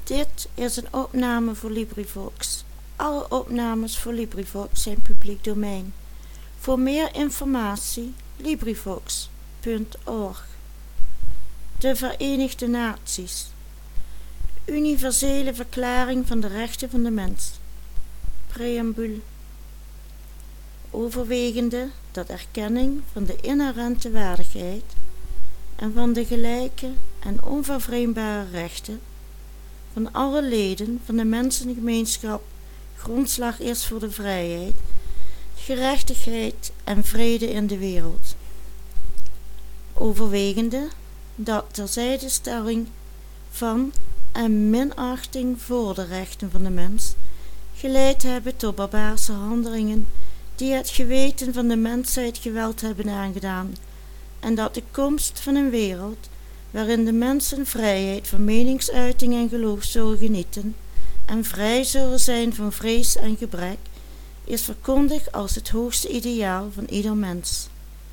Dit is een opname voor LibriVox. Alle opnames voor LibriVox zijn publiek domein. Voor meer informatie LibriVox.org. De Verenigde Naties. Universele Verklaring van de Rechten van de Mens. Preambule. Overwegende dat erkenning van de inherente waardigheid en van de gelijke en onvervreembare rechten van alle leden van de mensengemeenschap grondslag is voor de vrijheid, gerechtigheid en vrede in de wereld. Overwegende dat terzijdestelling van en minachting voor de rechten van de mens geleid hebben tot barbaarse handelingen die het geweten van de mensheid geweld hebben aangedaan, en dat de komst van een wereld waarin de mensen vrijheid van meningsuiting en geloof zullen genieten en vrij zullen zijn van vrees en gebrek, is verkondigd als het hoogste ideaal van ieder mens.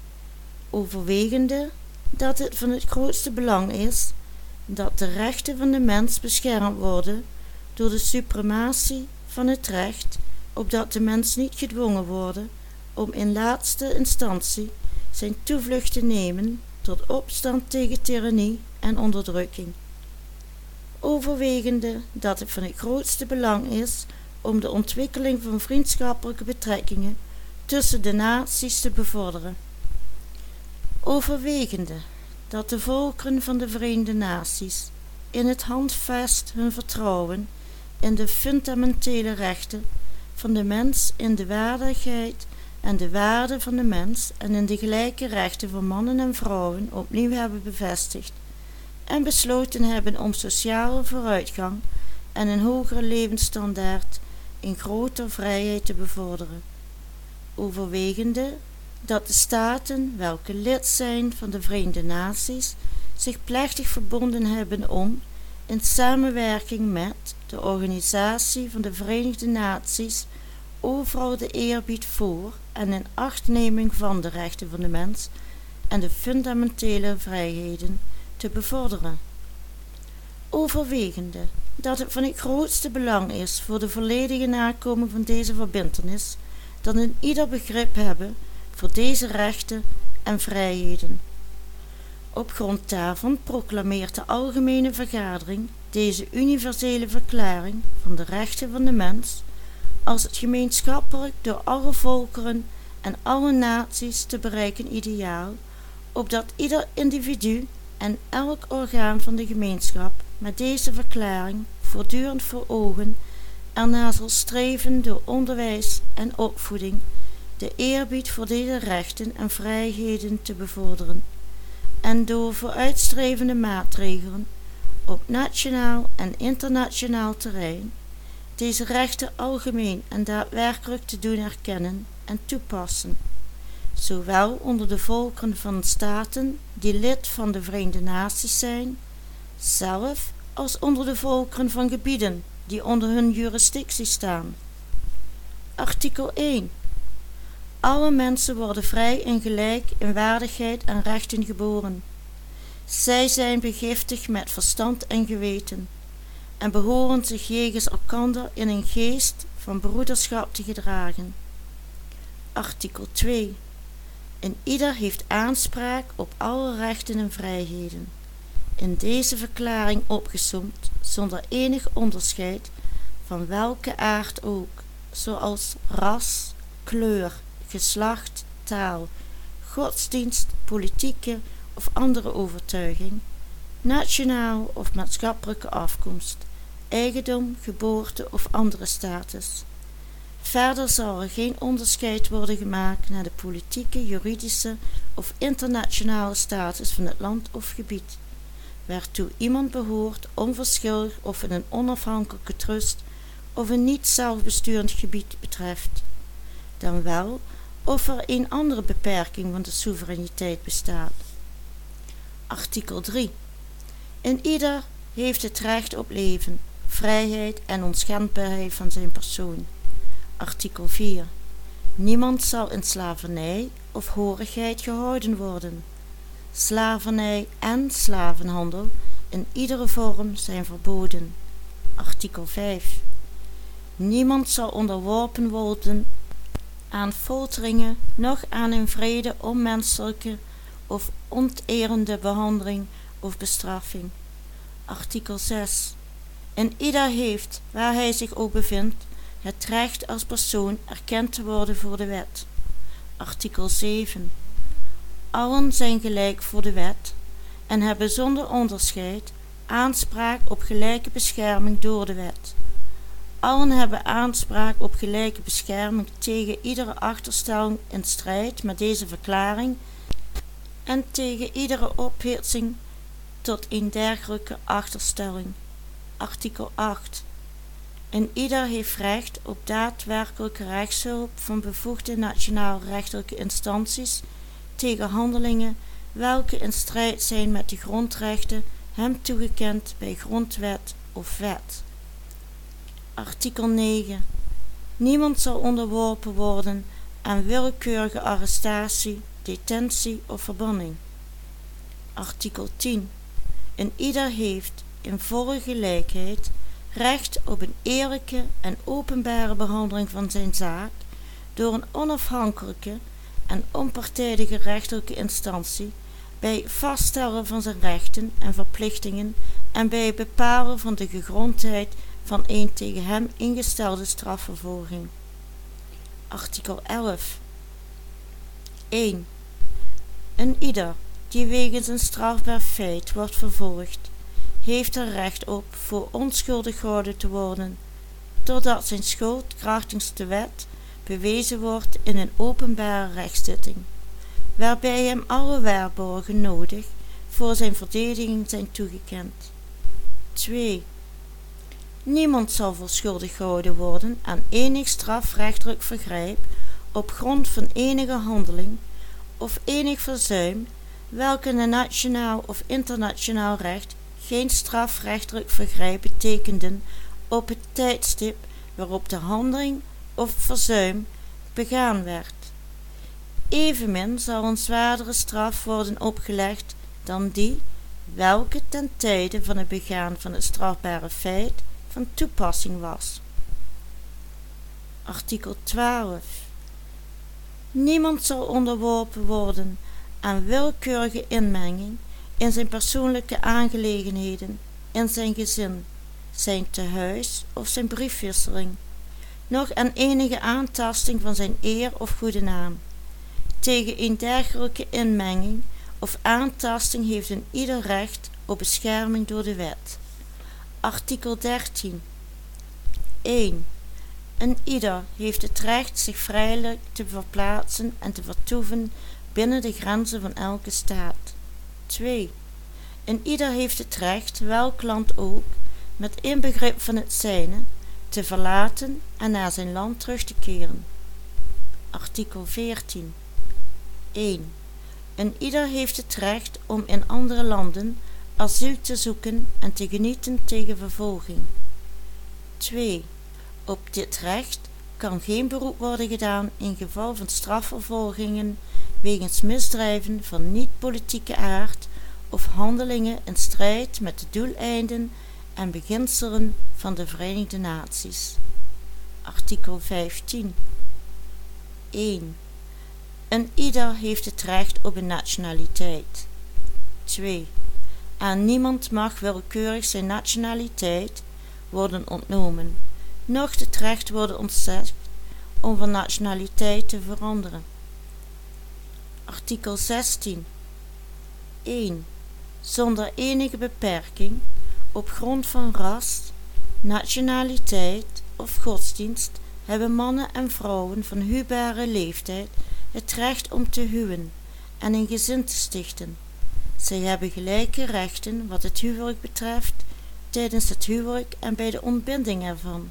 Overwegende dat het van het grootste belang is dat de rechten van de mens beschermd worden door de suprematie van het recht, opdat de mens niet gedwongen wordt om in laatste instantie zijn toevlucht te nemen tot opstand tegen tirannie en onderdrukking. Overwegende dat het van het grootste belang is om de ontwikkeling van vriendschappelijke betrekkingen tussen de naties te bevorderen. Overwegende dat de volkeren van de Verenigde Naties in het handvest hun vertrouwen in de fundamentele rechten van de mens, in de waardigheid en de waarde van de mens en in de gelijke rechten van mannen en vrouwen opnieuw hebben bevestigd en besloten hebben om sociale vooruitgang en een hogere levensstandaard in groter vrijheid te bevorderen. Overwegende dat de staten welke lid zijn van de Verenigde Naties zich plechtig verbonden hebben om, in samenwerking met de Organisatie van de Verenigde Naties, overal de eerbied voor en in achtneming van de rechten van de mens en de fundamentele vrijheden te bevorderen. Overwegende dat het van het grootste belang is voor de volledige nakoming van deze verbintenis dat een ieder begrip hebben voor deze rechten en vrijheden. Op grond daarvan proclameert de Algemene Vergadering deze universele verklaring van de rechten van de mens als het gemeenschappelijk door alle volkeren en alle naties te bereiken ideaal, opdat ieder individu en elk orgaan van de gemeenschap met deze verklaring voortdurend voor ogen ernaar zal streven door onderwijs en opvoeding de eerbied voor deze rechten en vrijheden te bevorderen en door vooruitstrevende maatregelen op nationaal en internationaal terrein deze rechten algemeen en daadwerkelijk te doen erkennen en toepassen, zowel onder de volkeren van staten die lid van de Verenigde Naties zijn, zelf als onder de volkeren van gebieden die onder hun jurisdictie staan. Artikel 1. Alle mensen worden vrij en gelijk in waardigheid en rechten geboren. Zij zijn begiftigd met verstand en geweten en behoren zich jegens elkander in een geest van broederschap te gedragen. Artikel 2. En ieder heeft aanspraak op alle rechten en vrijheden, in deze verklaring opgesomd zonder enig onderscheid van welke aard ook, zoals ras, kleur, geslacht, taal, godsdienst, politieke of andere overtuiging, nationaal of maatschappelijke afkomst, eigendom, geboorte of andere status. Verder zal er geen onderscheid worden gemaakt naar de politieke, juridische of internationale status van het land of gebied, waartoe iemand behoort, onverschillig of in een onafhankelijke trust of een niet zelfbesturend gebied betreft, dan wel of er een andere beperking van de soevereiniteit bestaat. Artikel 3. En ieder heeft het recht op leven, vrijheid en onschendbaarheid van zijn persoon. Artikel 4. Niemand zal in slavernij of horigheid gehouden worden. Slavernij en slavenhandel in iedere vorm zijn verboden. Artikel 5. Niemand zal onderworpen worden aan folteringen, noch aan een wrede, onmenselijke of onterende behandeling of bestraffing. Artikel 6. En ieder heeft, waar hij zich ook bevindt, het recht als persoon erkend te worden voor de wet. Artikel 7. Allen zijn gelijk voor de wet en hebben zonder onderscheid aanspraak op gelijke bescherming door de wet. Allen hebben aanspraak op gelijke bescherming tegen iedere achterstelling in strijd met deze verklaring en tegen iedere ophitsing tot een dergelijke achterstelling. Artikel 8. En ieder heeft recht op daadwerkelijke rechtshulp van bevoegde nationaal-rechtelijke instanties tegen handelingen welke in strijd zijn met de grondrechten hem toegekend bij grondwet of wet. Artikel 9. Niemand zal onderworpen worden aan willekeurige arrestatie, detentie of verbanning. Artikel 10. En ieder heeft in volle gelijkheid recht op een eerlijke en openbare behandeling van zijn zaak door een onafhankelijke en onpartijdige rechterlijke instantie bij vaststellen van zijn rechten en verplichtingen en bij het bepalen van de gegrondheid van een tegen hem ingestelde strafvervolging. Artikel 11. 1. Een ieder die wegens een strafbaar feit wordt vervolgd, heeft er recht op voor onschuldig gehouden te worden, totdat zijn schuld krachtens de wet bewezen wordt in een openbare rechtszitting, waarbij hem alle waarborgen nodig voor zijn verdediging zijn toegekend. 2. Niemand zal voor schuldig gehouden worden aan enig strafrechtelijk vergrijp op grond van enige handeling of enig verzuim, welke in nationaal of internationaal recht geen strafrechtelijk vergrijp betekenden op het tijdstip waarop de handeling of verzuim begaan werd. Evenmin zal een zwaardere straf worden opgelegd dan die welke ten tijde van het begaan van het strafbare feit van toepassing was. Artikel 12. Niemand zal onderworpen worden aan willekeurige inmenging in zijn persoonlijke aangelegenheden, in zijn gezin, zijn tehuis of zijn briefwisseling, noch aan enige aantasting van zijn eer of goede naam. Tegen een dergelijke inmenging of aantasting heeft een ieder recht op bescherming door de wet. Artikel 13. 1. Een ieder heeft het recht zich vrijelijk te verplaatsen en te vertoeven binnen de grenzen van elke staat. 2. Een ieder heeft het recht, welk land ook, met inbegrip van het zijne, te verlaten en naar zijn land terug te keren. Artikel 14. 1. Een ieder heeft het recht om in andere landen asiel te zoeken en te genieten tegen vervolging. 2. Op dit recht kan geen beroep worden gedaan in geval van strafvervolgingen wegens misdrijven van niet-politieke aard of handelingen in strijd met de doeleinden en beginselen van de Verenigde Naties. Artikel 15. 1. Een ieder heeft het recht op een nationaliteit. 2. Aan niemand mag willekeurig zijn nationaliteit worden ontnomen, noch het recht worden ontzegd om van nationaliteit te veranderen. Artikel 16. 1. Zonder enige beperking, op grond van ras, nationaliteit of godsdienst, hebben mannen en vrouwen van huwbare leeftijd het recht om te huwen en een gezin te stichten. Zij hebben gelijke rechten wat het huwelijk betreft, tijdens het huwelijk en bij de ontbinding ervan.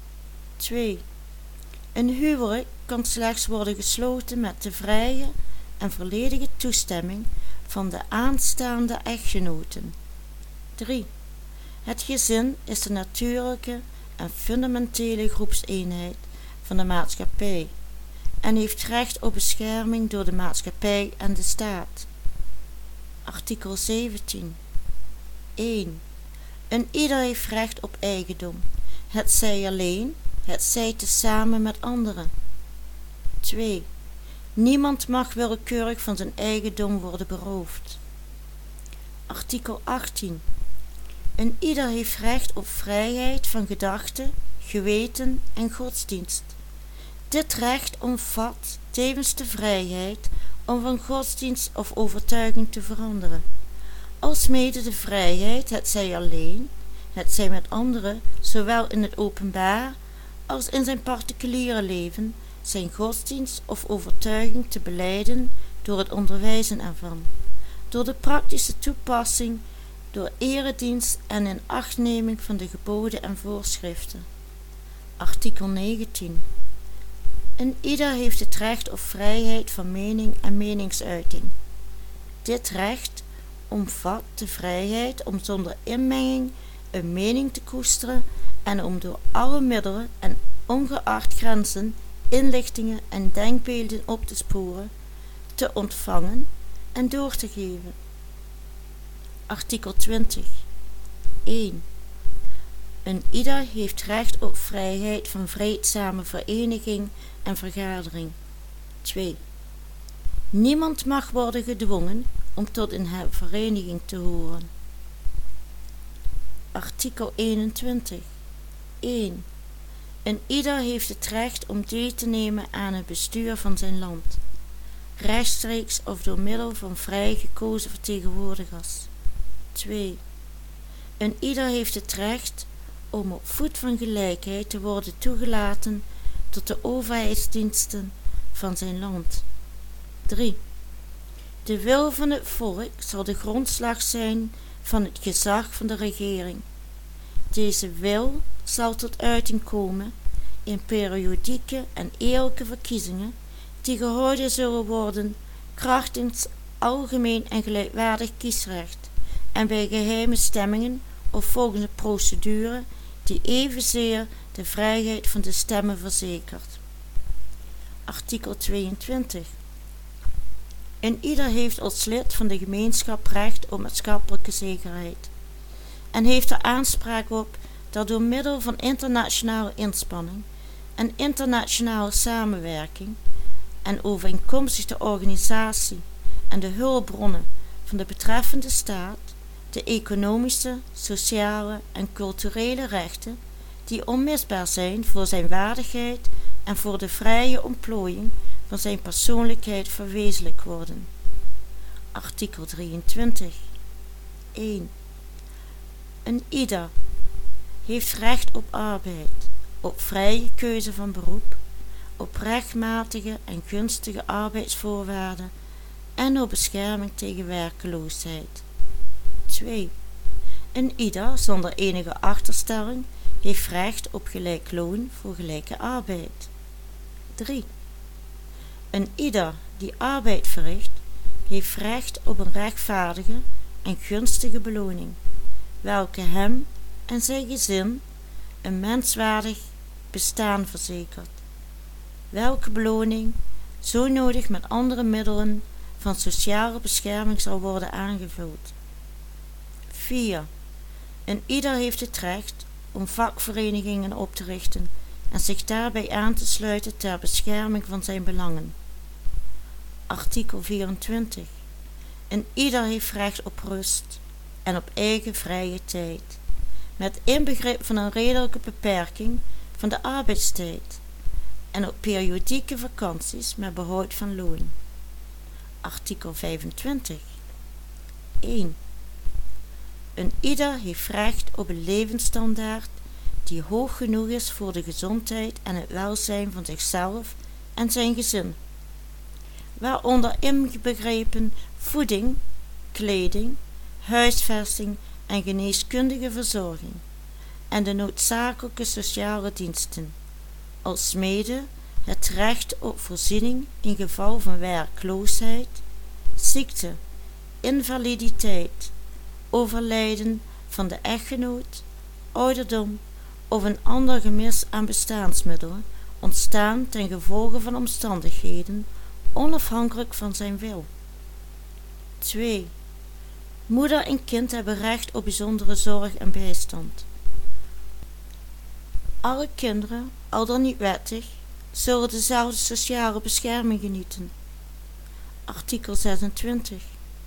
2. Een huwelijk kan slechts worden gesloten met de vrije en volledige toestemming van de aanstaande echtgenoten. 3. Het gezin is de natuurlijke en fundamentele groepseenheid van de maatschappij en heeft recht op bescherming door de maatschappij en de staat. Artikel 17. 1. Een ieder heeft recht op eigendom, hetzij alleen, hetzij tezamen met anderen. 2. Niemand mag willekeurig van zijn eigendom worden beroofd. Artikel 18. Een ieder heeft recht op vrijheid van gedachte, geweten en godsdienst. Dit recht omvat tevens de vrijheid om van godsdienst of overtuiging te veranderen, alsmede de vrijheid, hetzij alleen, hetzij met anderen, zowel in het openbaar als in zijn particuliere leven, zijn godsdienst of overtuiging te belijden door het onderwijzen ervan, door de praktische toepassing, door eredienst en in achtneming van de geboden en voorschriften. Artikel 19. Een ieder heeft het recht op vrijheid van mening en meningsuiting. Dit recht omvat de vrijheid om zonder inmenging een mening te koesteren en om door alle middelen en ongeacht grenzen inlichtingen en denkbeelden op te sporen, te ontvangen en door te geven. Artikel 20. 1. Een ieder heeft recht op vrijheid van vreedzame vereniging en vergadering. 2. Niemand mag worden gedwongen om tot een vereniging te horen. Artikel 21. 1. Een ieder heeft het recht om deel te nemen aan het bestuur van zijn land, rechtstreeks of door middel van vrij gekozen vertegenwoordigers. 2. Een ieder heeft het recht om op voet van gelijkheid te worden toegelaten tot de overheidsdiensten van zijn land. 3. De wil van het volk zal de grondslag zijn van het gezag van de regering. Deze wil zal tot uiting komen in periodieke en eerlijke verkiezingen die gehouden zullen worden krachtens algemeen en gelijkwaardig kiesrecht en bij geheime stemmingen of volgens een procedure die evenzeer de vrijheid van de stemmen verzekert. Artikel 22. Een ieder heeft als lid van de gemeenschap recht op maatschappelijke zekerheid en heeft er aanspraak op dat door middel van internationale inspanning en internationale samenwerking en overeenkomstig de organisatie en de hulpbronnen van de betreffende staat de economische, sociale en culturele rechten die onmisbaar zijn voor zijn waardigheid en voor de vrije ontplooiing van zijn persoonlijkheid verwezenlijkt worden. Artikel 23. 1. Een ieder heeft recht op arbeid, op vrije keuze van beroep, op rechtmatige en gunstige arbeidsvoorwaarden en op bescherming tegen werkeloosheid. 2. Een ieder zonder enige achterstelling heeft recht op gelijk loon voor gelijke arbeid. 3. Een ieder die arbeid verricht heeft recht op een rechtvaardige en gunstige beloning, welke hem en zijn gezin een menswaardig bestaan verzekert, welke beloning zo nodig met andere middelen van sociale bescherming zal worden aangevuld. 4. Een ieder heeft het recht om vakverenigingen op te richten en zich daarbij aan te sluiten ter bescherming van zijn belangen. Artikel 24. Een ieder heeft recht op rust en op eigen vrije tijd, met inbegrip van een redelijke beperking van de arbeidstijd en op periodieke vakanties met behoud van loon. Artikel 25. 1. Een ieder heeft recht op een levensstandaard die hoog genoeg is voor de gezondheid en het welzijn van zichzelf en zijn gezin, waaronder inbegrepen voeding, kleding, huisvesting en geneeskundige verzorging en de noodzakelijke sociale diensten, alsmede het recht op voorziening in geval van werkloosheid, ziekte, invaliditeit, overlijden van de echtgenoot, ouderdom of een ander gemis aan bestaansmiddelen ontstaan ten gevolge van omstandigheden onafhankelijk van zijn wil. 2. Moeder en kind hebben recht op bijzondere zorg en bijstand. Alle kinderen, al dan niet wettig, zullen dezelfde sociale bescherming genieten. Artikel 26.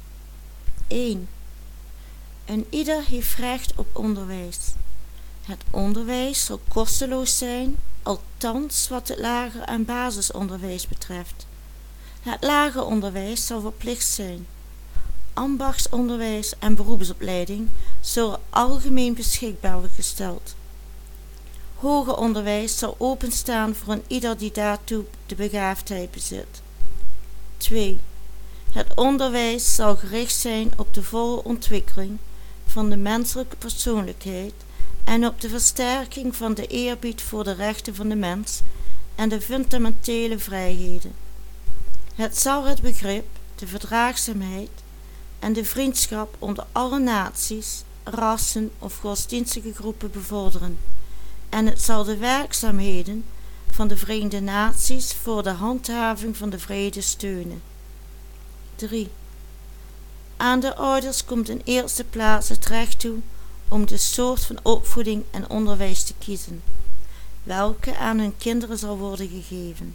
1. En ieder heeft recht op onderwijs. Het onderwijs zal kosteloos zijn, althans wat het lager en basisonderwijs betreft. Het lager onderwijs zal verplicht zijn. Ambachtsonderwijs en beroepsopleiding zullen algemeen beschikbaar worden gesteld. Hoger onderwijs zal openstaan voor een ieder die daartoe de begaafdheid bezit. 2. Het onderwijs zal gericht zijn op de volle ontwikkeling van de menselijke persoonlijkheid en op de versterking van de eerbied voor de rechten van de mens en de fundamentele vrijheden. Het zal het begrip, de verdraagzaamheid en de vriendschap onder alle naties, rassen of godsdienstige groepen bevorderen en het zal de werkzaamheden van de Verenigde Naties voor de handhaving van de vrede steunen. 3. Aan de ouders komt in eerste plaats het recht toe om de soort van opvoeding en onderwijs te kiezen, welke aan hun kinderen zal worden gegeven.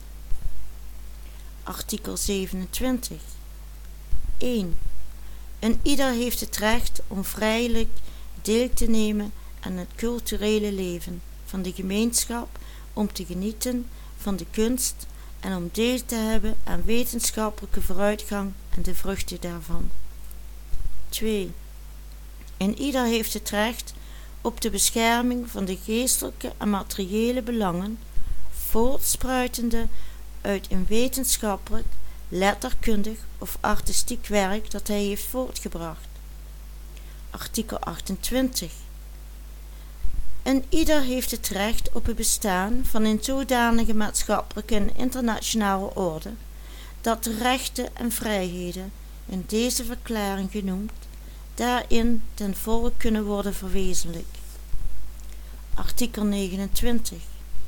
Artikel 27. 1. En ieder heeft het recht om vrijelijk deel te nemen aan het culturele leven van de gemeenschap, om te genieten van de kunst en om deel te hebben aan wetenschappelijke vooruitgang en de vruchten daarvan. 2. En ieder heeft het recht op de bescherming van de geestelijke en materiële belangen, voortspruitende uit een wetenschappelijk, letterkundig of artistiek werk dat hij heeft voortgebracht. Artikel 28. En ieder heeft het recht op het bestaan van een zodanige maatschappelijke en internationale orde, dat de rechten en vrijheden, in deze verklaring genoemd, daarin ten volle kunnen worden verwezenlijkt. Artikel 29.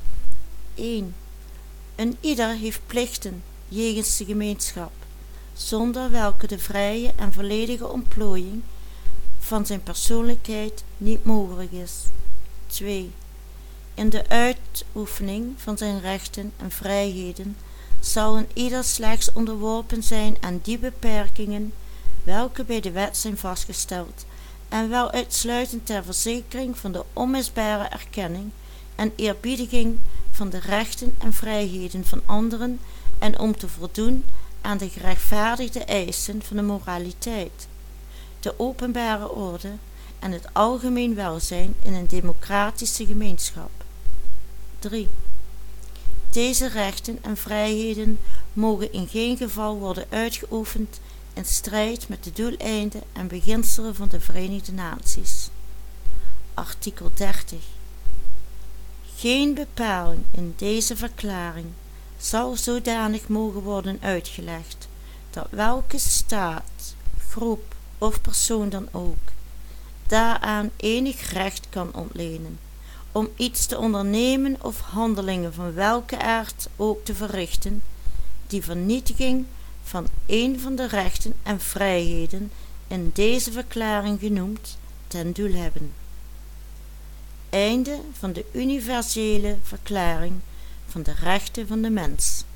1. En ieder heeft plichten jegens de gemeenschap, zonder welke de vrije en volledige ontplooiing van zijn persoonlijkheid niet mogelijk is. 2. In de uitoefening van zijn rechten en vrijheden zal een ieder slechts onderworpen zijn aan die beperkingen welke bij de wet zijn vastgesteld en wel uitsluitend ter verzekering van de onmisbare erkenning en eerbiediging van de rechten en vrijheden van anderen en om te voldoen aan de gerechtvaardigde eisen van de moraliteit, de openbare orde en het algemeen welzijn in een democratische gemeenschap. 3. Deze rechten en vrijheden mogen in geen geval worden uitgeoefend in strijd met de doeleinden en beginselen van de Verenigde Naties. Artikel 30. Geen bepaling in deze verklaring zal zodanig mogen worden uitgelegd dat welke staat, groep of persoon dan ook daaraan enig recht kan ontlenen om iets te ondernemen of handelingen van welke aard ook te verrichten die vernietiging van een van de rechten en vrijheden in deze verklaring genoemd ten doel hebben. Einde van de universele verklaring van de rechten van de mens.